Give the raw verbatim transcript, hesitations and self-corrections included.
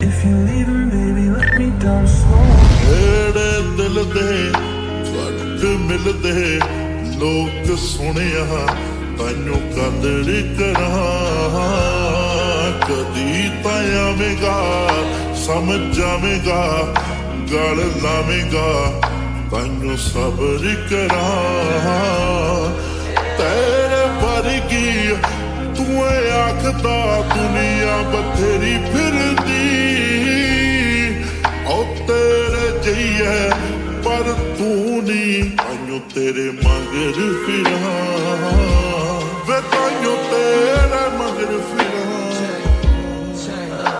If you're leaving, baby, let me down slow. ਏੜੇ ਦਿਲ ਦੇ ਘੱਟ ਮਿਲਦੇ ਲੋਕ ਸੁਣਿਆ ਤੈਨੂੰ ਕਦਰ ਕਰਾਂ ਕਦੀ ਤਾਂ ਆਵੇਗਾ ਸਮਝ ਜਾਵੇਗਾ ਗਲ ਲਾਵੇਗਾ ਤੈਨੂੰ ਸਬਰ ਕਰਾਂ ਤੇਰੇ ਵਰਗੀ ਤੂੰ ਆਖਦਾ ਦੁਨੀਆ ਬਥੇਰੀ ਫਿਰਦੀ ਉਹ ਤੇਰੇ ਜਈਏ ਪਰ ਤੂੰ ਨਹੀਂ ਤਾਈਓ ਤੇਰੇ ਮਗਰ ਫਿਰਾਂ ਵੇ ਤਾਈਓ ਤੇਰੇ ਮਗਰ ਫਿਰਾਂ